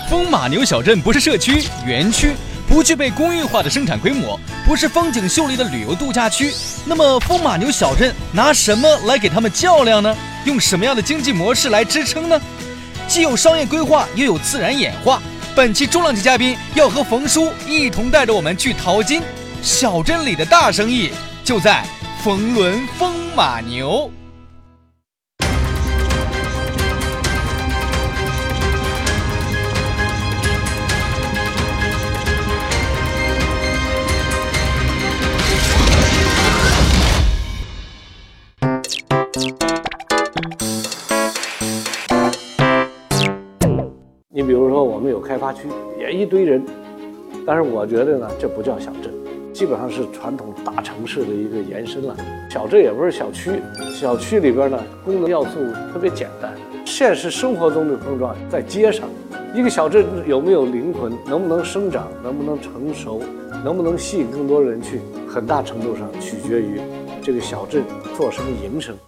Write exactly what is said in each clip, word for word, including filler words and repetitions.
风马牛小镇不是社区、园区，不具备公寓化的生产规模，不是风景秀丽的旅游度假区。那么风马牛小镇拿什么来给他们较量呢？用什么样的经济模式来支撑呢？既有商业规划，又有自然演化。本期重量级嘉宾要和冯叔一同带着我们去淘金，小镇里的大生意就在冯仑风马牛。 你比如说，我们有开发区，也一堆人，但是我觉得呢，这不叫小镇，基本上是传统大城市的一个延伸了。小镇也不是小区，小区里边呢，功能要素特别简单，现实生活中的碰撞在街上。一个小镇有没有灵魂，能不能生长，能不能成熟，能不能吸引更多人去，很大程度上取决于这个小镇做什么营生。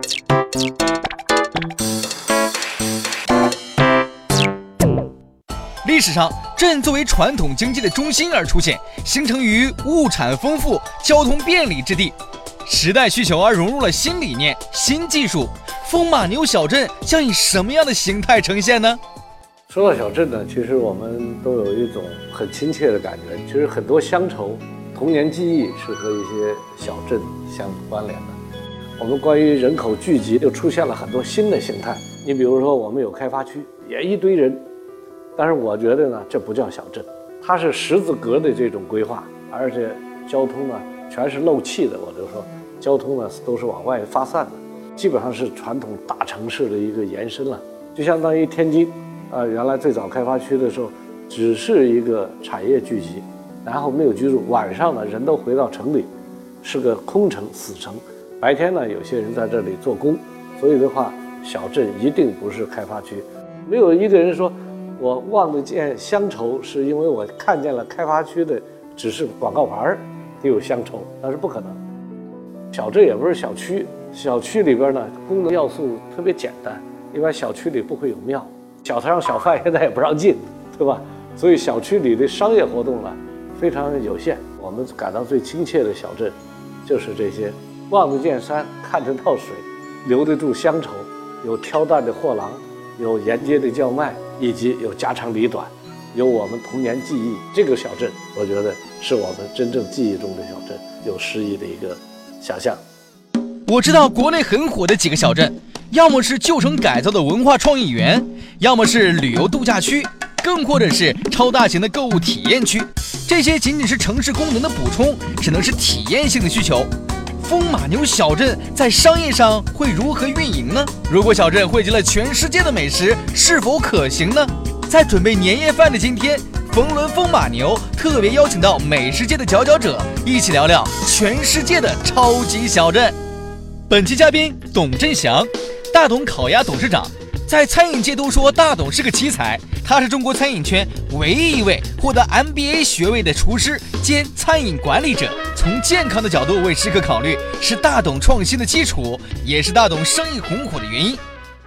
历史上，镇作为传统经济的中心而出现，形成于物产丰富、交通便利之地。时代需求而融入了新理念、新技术。风马牛小镇将以什么样的形态呈现呢？ 说到小镇呢，其实我们都有一种很亲切的感觉。其实很多乡愁、童年记忆是和一些小镇相关联的。我们关于人口聚集，又出现了很多新的形态。你比如说，我们有开发区，也一堆人。但是我觉得呢，这不叫小镇，它是十字格的这种规划，而且交通呢全是漏气的。我就说，交通呢都是往外发散的，基本上是传统大城市的一个延伸了。就相当于天津，啊、呃，原来最早开发区的时候，只是一个产业聚集，然后没有居住，晚上呢人都回到城里，是个空城、死城。白天呢，有些人在这里做工，所以的话，小镇一定不是开发区，没有一个人说。我望得见乡愁，是因为我看见了开发区的只是广告牌得有乡愁，那是不可能。小镇也不是小区，小区里边呢功能要素特别简单，一般小区里不会有庙，小摊小贩现在也不让进，对吧？所以小区里的商业活动呢非常有限。我们感到最亲切的小镇，就是这些望得见山、看得到水、留得住乡愁，有挑担的货郎，有沿街的叫卖，以及有家长里短，有我们童年记忆。这个小镇，我觉得是我们真正记忆中的小镇，有诗意的一个想象。 我知道国内很火的几个小镇，要么是旧城改造的文化创意园，要么是旅游度假区，更或者是超大型的购物体验区。这些仅仅是城市功能的补充，只能是体验性的需求。风马牛小镇在商业上会如何运营呢？如果小镇汇集了全世界的美食，是否可行呢？在准备年夜饭的今天，冯仑风马牛特别邀请到美食界的佼佼者，一起聊聊全世界的超级小镇。本期嘉宾董振祥，大董烤鸭董事长。在餐饮界都说大董是个奇才，他是中国餐饮圈唯一一位获得 M B A 学位的厨师兼餐饮管理者。从健康的角度为食客考虑，是大董创新的基础，也是大董生意红火的原因。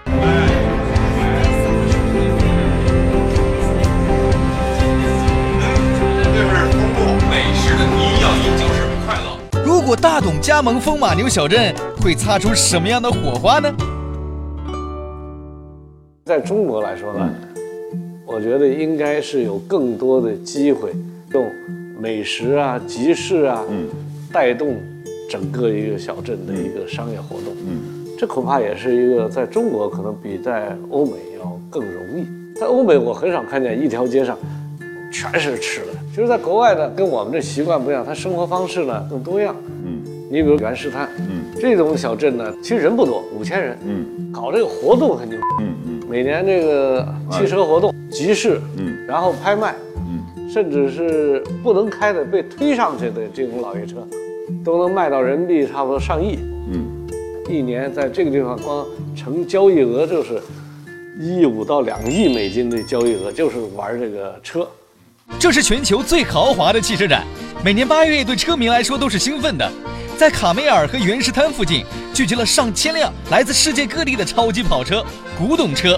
这是丰富美食的一样饮酒是快乐。 如果大董加盟风马牛小镇，会擦出什么样的火花呢？ 在中国来说呢，我觉得应该是有更多的机会用美食啊、集市啊，嗯，带动整个一个小镇的一个商业活动。嗯，这恐怕也是一个在中国可能比在欧美要更容易。在欧美，我很少看见一条街上全是吃的。其实，在国外呢，跟我们这习惯不一样，它生活方式呢更多样。嗯，你比如原石滩，嗯，这种小镇呢，其实人不多，五千人。嗯，搞这个活动很牛。嗯嗯，每年这个汽车活动、集市，嗯，然后拍卖。甚至是不能开的被推上去的这种老爷车，都能卖到人民币差不多上亿。嗯，一年在这个地方光成交易额就是一亿五到两亿美金的交易额，就是玩这个车。 这是全球最豪华的汽车展，每年八月对车迷来说都是兴奋的。在卡梅尔和原石滩附近，聚集了上千辆来自世界各地的超级跑车、古董车。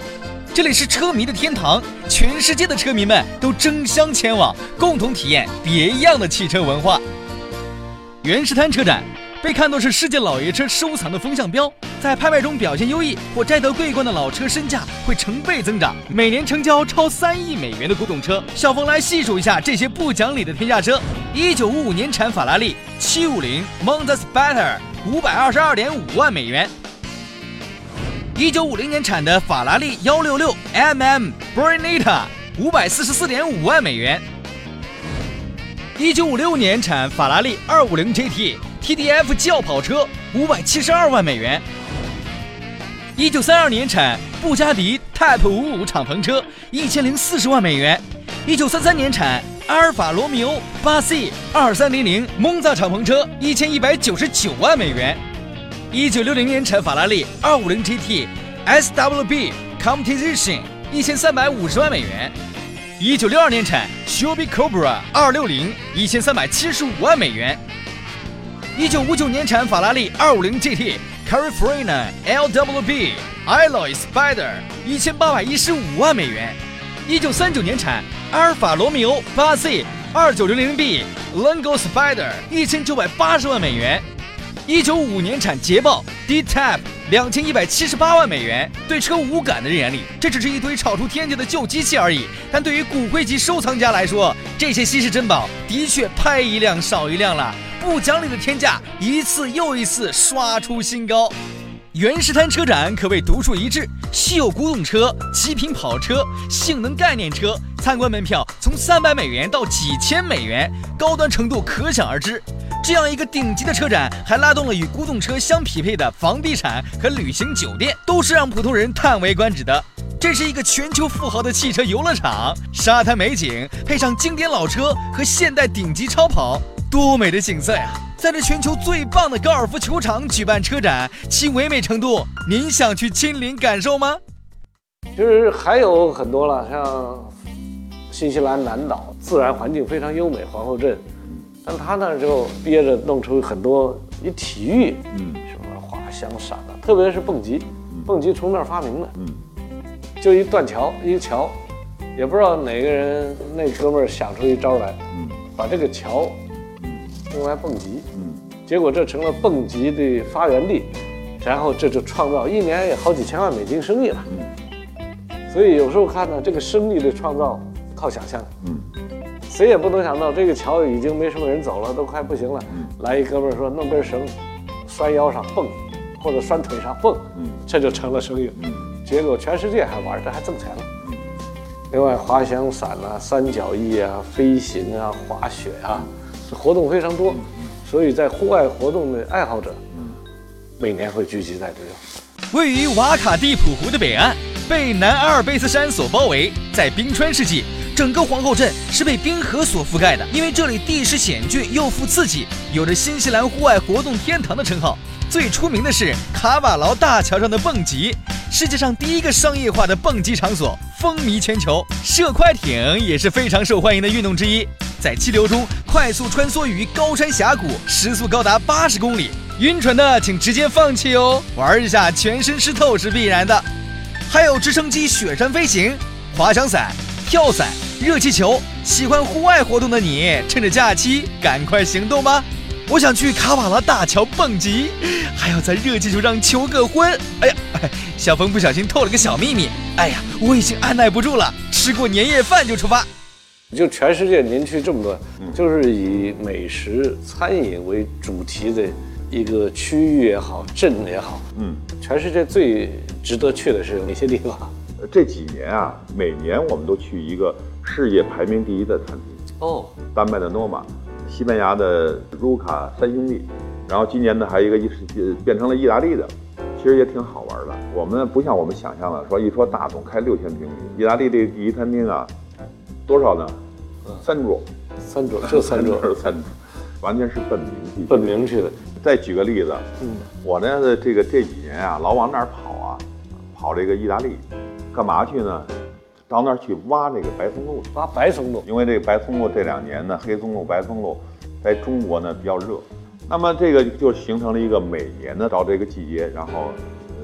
这里是车迷的天堂，全世界的车迷们都争相前往，共同体验别样的汽车文化。原石滩车展被看作是世界老爷车收藏的风向标，在拍卖中表现优异或摘得桂冠的老车身价会成倍增长，每年成交超三亿美元的古董车。小峰来细数一下这些不讲理的天价车：一九五五年产法拉利七五零 Monza Spider 五百二十二点五万美元。一九五零年产的法拉利一六六 M M Brinetta 五百四十四点五万美元。一九五六年产法拉利二五零 G T T D F 轿跑车五百七十二万美元。一九三二年产布加迪 Type 五五敞篷车一千零四十万美元。一九三三年产阿尔法罗密欧八 C 二三零零蒙扎敞篷车一千一百九十九万美元。一九六零年产法拉利二五零 G T S W B Competition一千三百五十万美元。一九六二年产 Shelby Cobra 二六零一千三百七十五万美元。一九五九年产法拉利二五零 G T Carifrena L W B Alloy Spider 一千八百一十五万美元。一九三九年产阿尔法罗密欧八 C 二九零零 B Lungo Spider 一千九百八十万美元。一九五五年产捷豹 D-Type 两千一百七十八万美元。对车无感的人眼里，这只是一堆炒出天价的旧机器而已。但对于骨灰级收藏家来说，这些稀世珍宝的确拍一辆少一辆了。不讲理的天价一次又一次刷出新高。原石滩车展可谓独树一帜，稀有古董车、极品跑车、性能概念车，参观门票从三百美元到几千美元，高端程度可想而知。这样一个顶级的车展，还拉动了与古董车相匹配的房地产和旅行酒店，都是让普通人叹为观止的。这是一个全球富豪的汽车游乐场，沙滩美景配上经典老车和现代顶级超跑，多美的景色呀！在这全球最棒的高尔夫球场举办车展，其唯美程度，您想去亲临感受吗？ 其实还有很多了，像新西兰南岛，自然环境非常优美，皇后镇，但他那就憋着弄出很多以体育，嗯，什么滑翔伞啊，特别是蹦极，蹦极从那儿发明的，嗯，就一断桥，一个桥，也不知道哪个人那哥们儿想出一招来，嗯，把这个桥用来蹦极，嗯，结果这成了蹦极的发源地，然后这就创造一年也好几千万美金生意了，嗯，所以有时候看呢，这个生意的创造靠想象，嗯，谁也不能想到这个桥已经没什么人走了，都快不行了，嗯，来一哥们儿说弄根绳，拴腰上蹦，或者拴腿上蹦，嗯，这就成了生意，嗯，结果全世界还玩，这还挣钱了，嗯，另外滑翔伞啊、三角翼啊、飞行啊、滑雪啊。活动非常多，所以在户外活动的爱好者，每年会聚集在这里。 位于瓦卡蒂普湖的北岸，被南阿尔卑斯山所包围，在冰川世纪，整个皇后镇是被冰河所覆盖的。因为这里地势险峻又富刺激，有着新西兰户外活动天堂的称号。最出名的是卡瓦劳大桥上的蹦极，世界上第一个商业化的蹦极场所，风靡全球。射快艇也是非常受欢迎的运动之一，在激流中快速穿梭于高山峡谷，时速高达八十公里。晕船的请直接放弃哦，玩一下全身湿透是必然的。还有直升机雪山飞行、滑翔伞、跳伞、热气球，喜欢户外活动的你，趁着假期赶快行动吧！我想去卡瓦拉大桥蹦极，还要在热气球上求个婚。哎呀，小峰不小心透了个小秘密。哎呀，我已经按耐不住了，吃过年夜饭就出发。 就全世界您去这么多，就是以美食餐饮为主题的一个区域也好，镇也好，嗯，全世界最值得去的是有哪些地方？ 这几年啊，每年我们都去一个世界排名第一的餐厅。哦，丹麦的诺玛，西班牙的卢卡三兄弟，然后今年呢还有一个意变成了意大利的，其实也挺好玩的。我们不像我们想象的说一说大总开六千平米，意大利这第一餐厅啊，多少呢？三桌， 三桌，就三桌， 三桌，完全是奔名去， 奔名去的。 再举个例子，嗯，我呢这个这几年啊，老往那儿跑啊，跑这个意大利，干嘛去呢？到那儿去挖这个白松露， 挖白松露， 因为这个白松露这两年呢，黑松露、白松露在中国呢比较热，那么这个就形成了一个每年呢到这个季节，然后呃去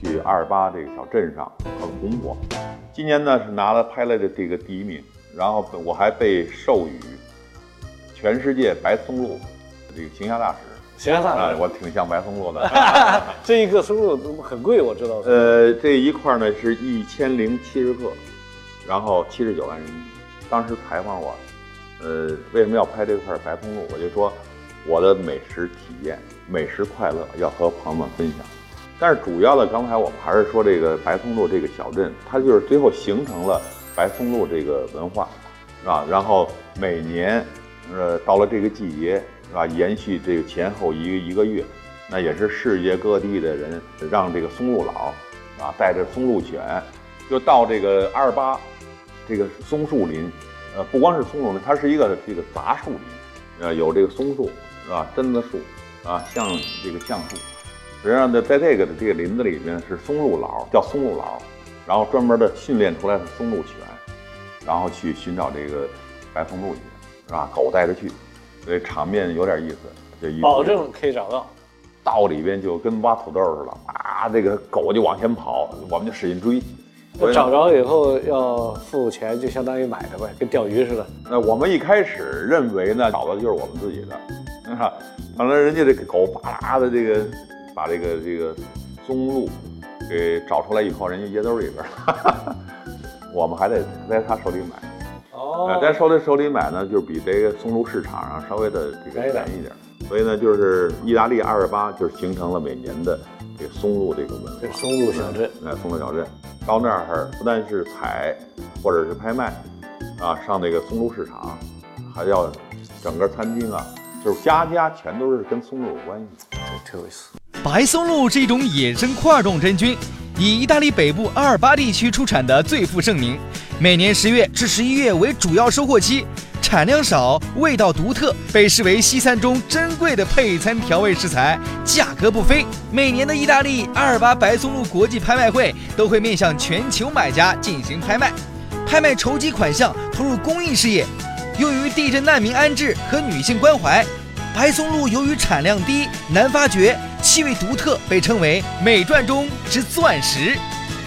去二十八这个小镇上很红火。今年呢是拿了拍了的这个第一名，然后我还被授予全世界白松露这个行侠大使。 行侠大使、 啊，我挺像白松露的。 这一个松露很贵，我知道。 呃，这一块呢是一千零七十克，然后七十九万人民币。当时采访我，呃，为什么要拍这块白松露？我就说我的美食体验、美食快乐要和朋友们分享。但是主要的，刚才我们还是说这个白松露这个小镇，它就是最后形成了白松露这个文化，是吧？然后每年，呃，到了这个季节，是吧？延续这个前后一个一个月，那也是世界各地的人让这个松露佬，啊，带着松露犬，就到这个阿尔巴这个松树林，呃，不光是松树林，它是一个这个杂树林，呃，有这个松树，是吧？榛子树，啊，像这个橡树。实际上呢，在这个的这个林子里面是松露佬，叫松露佬，然后专门的训练出来的松露犬，然后去寻找这个白松露去，是吧？狗带着去，所以场面有点意思。这一保证可以找到。 到里边就跟挖土豆似的，啊，这个狗就往前跑，我们就使劲追。 找着以后要付钱，就相当于买的呗，跟钓鱼似的。 那我们一开始认为呢，找的就是我们自己的，啊，反正人家这个狗巴拉的这个。把这个这个松露给找出来以后，人家掖兜里边，我们还得在他手里买。哦，呃、在手里手里买呢，就比这个松露市场上稍微的这个便宜一点。所以呢，就是意大利二十八就形成了每年的这个松露这个文化。 这松露小镇， 哎，松露小镇，到那儿不但是采或者是拍卖，啊，上那个松露市场，还要整个餐厅啊，就是家家全都是跟松露有关系， 这特有意思。 白松露是一种野生块冻真菌，以意大利北部阿尔巴地区出产的最负盛名。每年十月至十一月为主要收获期，产量少，味道独特，被视为西餐中珍贵的配餐调味食材，价格不菲。每年的意大利阿尔巴白松露国际拍卖会都会面向全球买家进行拍卖，拍卖筹集款项，投入公益事业，用于地震难民安置和女性关怀。白松露由于产量低、难发掘、气味独特，被称为美馔中之钻石。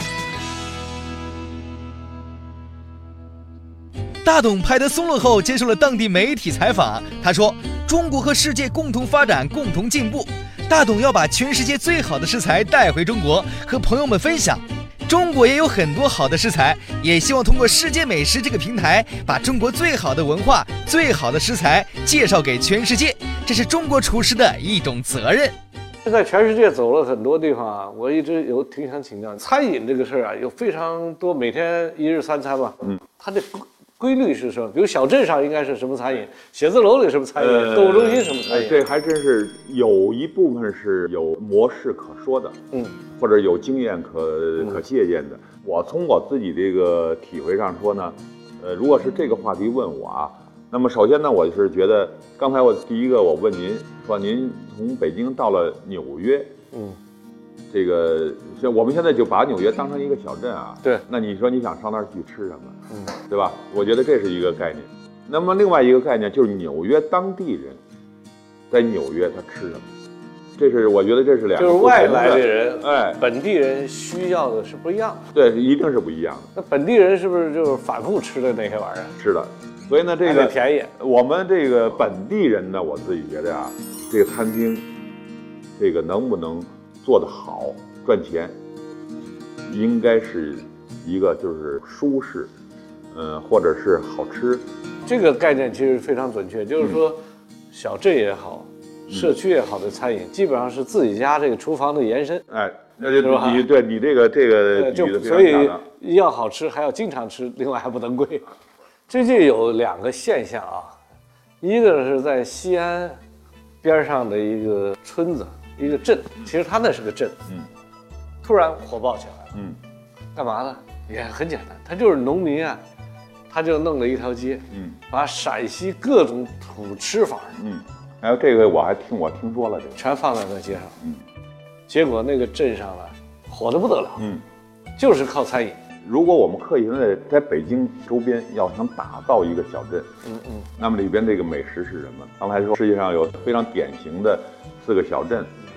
大董拍得松露后，接受了当地媒体采访。他说：“中国和世界共同发展，共同进步。大董要把全世界最好的食材带回中国，和朋友们分享。中国也有很多好的食材，也希望通过世界美食这个平台，把中国最好的文化、最好的食材介绍给全世界。这是中国厨师的一种责任。” 在全世界走了很多地方啊，我一直有挺想请教餐饮这个事儿啊，有非常多，每天一日三餐嘛，嗯，它的规律是什么？比如小镇上应该是什么餐饮，写字楼里什么餐饮，呃、购物中心什么餐饮？ 这还真是有一部分是有模式可说的，嗯，或者有经验可可借鉴的。嗯、我从我自己这个体会上说呢，呃，如果是这个话题问我啊，那么首先呢，我是觉得，刚才我第一个我问您说，您从北京到了纽约，嗯。这个像我们现在就把纽约当成一个小镇啊， 对， 那你说你想上那儿去吃什么，嗯，对吧？我觉得这是一个概念。那么另外一个概念就是纽约当地人在纽约他吃什么，这是我觉得这是两个， 就是外来的人， 哎， 本地人需要的是不一样的， 对，一定是不一样的。 那本地人是不是就是反复吃的那些玩意儿？ 是的，所以呢，这个便宜。 我们这个本地人呢，我自己觉得啊，这个餐厅，这个能不能做得好赚钱，应该是一个就是舒适，呃，或者是好吃。 这个概念其实非常准确，就是说，小镇也好，嗯、社区也好的餐饮，基本上是自己家这个厨房的延伸。 哎，那就你对你这个这个比喻的非常恰当。所以要好吃，还要经常吃，另外还不能贵。最近有两个现象啊，一个是在西安边上的一个村子。一个镇，其实它那是个镇，嗯，突然火爆起来了，嗯，干嘛呢？也很简单，他就是农民啊，他就弄了一条街，嗯，把陕西各种土吃法， 嗯，还有这个我还听我听说了，这个全放在那街上，嗯，结果那个镇上呢，火得不得了，嗯，就是靠餐饮。 如果我们刻意在在北京周边要想打造一个小镇，嗯嗯，那么里边这个美食是什么？刚才说世界上有非常典型的四个小镇。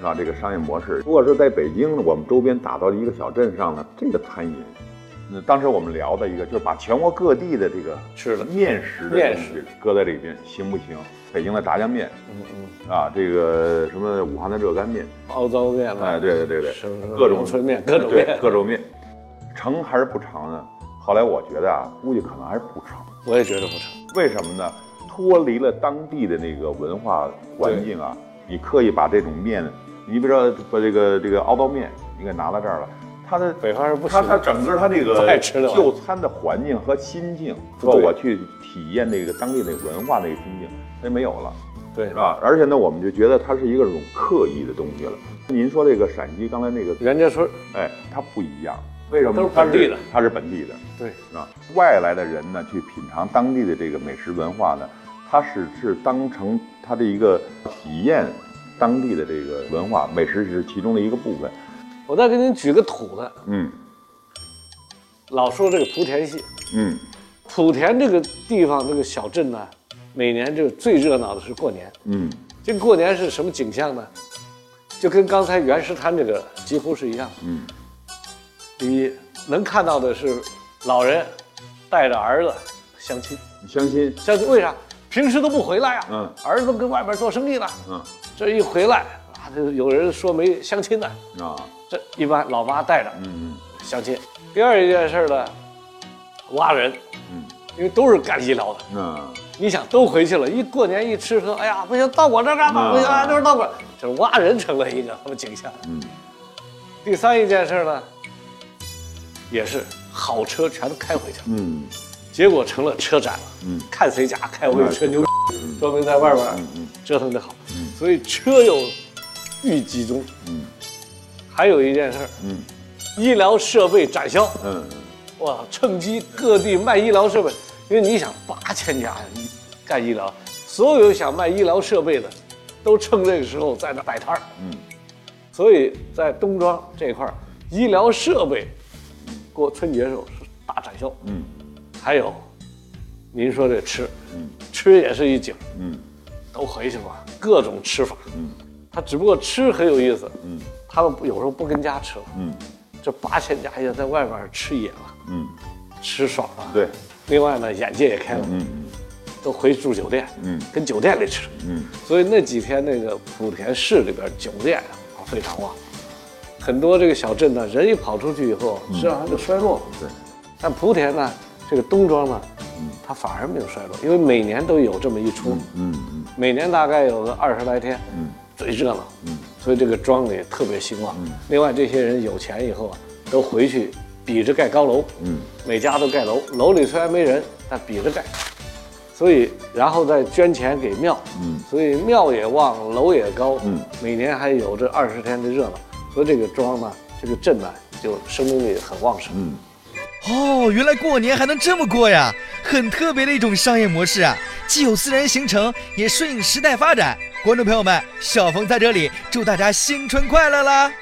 啊，这个商业模式。如果是在北京，我们周边打造一个小镇上呢，这个餐饮，那当时我们聊的一个就是把全国各地的这个吃的面食的东西搁在里边，行不行？北京的炸酱面， 嗯嗯， 啊，这个什么武汉的热干面、 凹糟面， 哎，对对对对， 各种春面，各种面， 各种面，成还是不成呢？后来我觉得啊，估计可能还是不成。 我也觉得不成， 为什么呢？脱离了当地的那个文化环境啊，你刻意把这种面，你比如说把这个这个凹糟面，你给拿到这儿了，它的北方人不吃， 它它整个它这个爱吃的就餐的环境和心境，说我去体验那个当地那个文化那个心境，那没有了， 对， 是吧？而且呢，我们就觉得它是一个这种刻意的东西了。您说这个陕西刚才那个袁家村， 哎，它不一样，为什么？ 都是本地的， 它是本地的， 对， 啊，外来的人呢去品尝当地的这个美食文化呢，它是是当成它的一个体验当地的这个文化美食是其中的一个部分。 我再给您举个土的， 嗯， 老说这个莆田系， 嗯， 莆田这个地方这个小镇呢，每年就最热闹的是过年， 嗯， 这过年是什么景象呢？就跟刚才原石滩这个几乎是一样， 嗯， 你能看到的是老人带着儿子相亲， 相亲， 相亲为啥？平时都不回来啊， 嗯， 儿子跟外边做生意呢， 嗯， 这一回来啊，就有人说没相亲呢， 啊， 这一般老妈带着， 嗯相亲。第二一件事呢，挖人， 嗯， 因为都是干医疗的， 嗯， 你想都回去了，一过年一吃喝，哎呀不行，到我这儿干嘛？不行啊，就是到我，就是挖人成了一个什么景象。 嗯， 第三一件事呢，也是好车全都开回去了， 嗯， 结果成了车展了， 嗯， 看谁家开回车牛，说明在外边折腾得好，所以车又愈集中。 嗯， 还有一件事， 嗯， 医疗设备展销， 嗯， 哇，趁机各地卖医疗设备，因为你想八千家干医疗，所有想卖医疗设备的，都趁这个时候在那摆摊儿。 嗯， 所以在东庄这块儿，医疗设备过春节时候是大展销。 嗯， 还有，您说这吃， 嗯， 吃也是一景。 嗯， 都回去吧，各种吃法。 嗯， 他只不过吃很有意思。 嗯， 他们有时候不跟家吃了。 嗯， 这八千家也在外边吃野了。 嗯， 吃爽了。 对。 另外呢，眼界也开了。 嗯嗯， 都回住酒店。嗯，跟酒店里吃。嗯，所以那几天那个莆田市里边酒店啊非常旺，很多这个小镇呢，人一跑出去以后，实际上它就衰落了。 对。 但莆田呢，这个东庄呢，它反而没有衰落，因为每年都有这么一出。嗯嗯。每年大概有个二十来天。嗯。最热闹。嗯。所以这个庄里特别兴旺。嗯。另外，这些人有钱以后啊，都回去比着盖高楼。嗯。每家都盖楼，楼里虽然没人，但比着盖。所以，然后再捐钱给庙。嗯。所以庙也旺，楼也高。嗯。每年还有这二十天的热闹，所以这个庄呢，这个镇呢，就生命力很旺盛。嗯。 哦，原来过年还能这么过呀，很特别的一种商业模式啊，既有私人行程，也顺应时代发展。观众朋友们，小冯在这里祝大家新春快乐啦！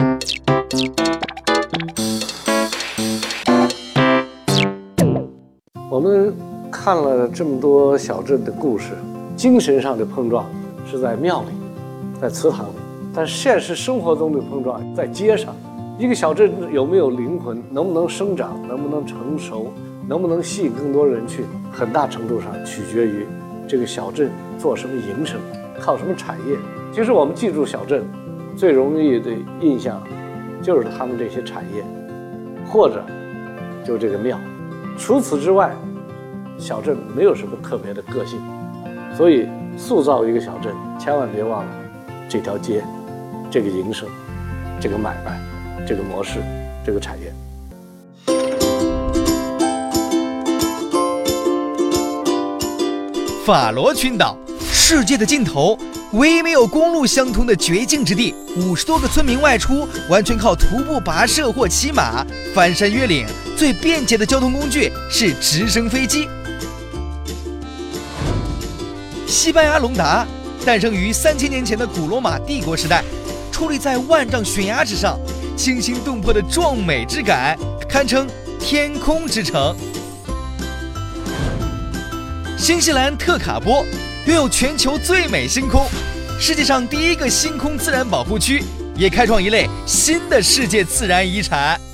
我们看了这么多小镇的故事，精神上的碰撞是在庙里，在祠堂里，但现实生活中的碰撞在街上。一个小镇有没有灵魂，能不能生长，能不能成熟，能不能吸引更多人去，很大程度上取决于这个小镇做什么营生，靠什么产业。其实我们记住小镇最容易的印象就是他们这些产业，或者就这个庙。除此之外，小镇没有什么特别的个性。所以塑造一个小镇，千万别忘了这条街，这个营生，这个买卖，这个模式，这个产业。 法罗群岛，世界的尽头，唯一没有公路相通的绝境之地。五十多个村民外出，完全靠徒步跋涉或骑马，翻山越岭。最便捷的交通工具是直升飞机。西班牙隆达诞生于三千年前的古罗马帝国时代，矗立在万丈悬崖之上，惊心动魄的壮美之感，堪称天空之城。新西兰特卡波拥有全球最美星空， 世界上第一个星空自然保护区，也开创一类新的世界自然遗产。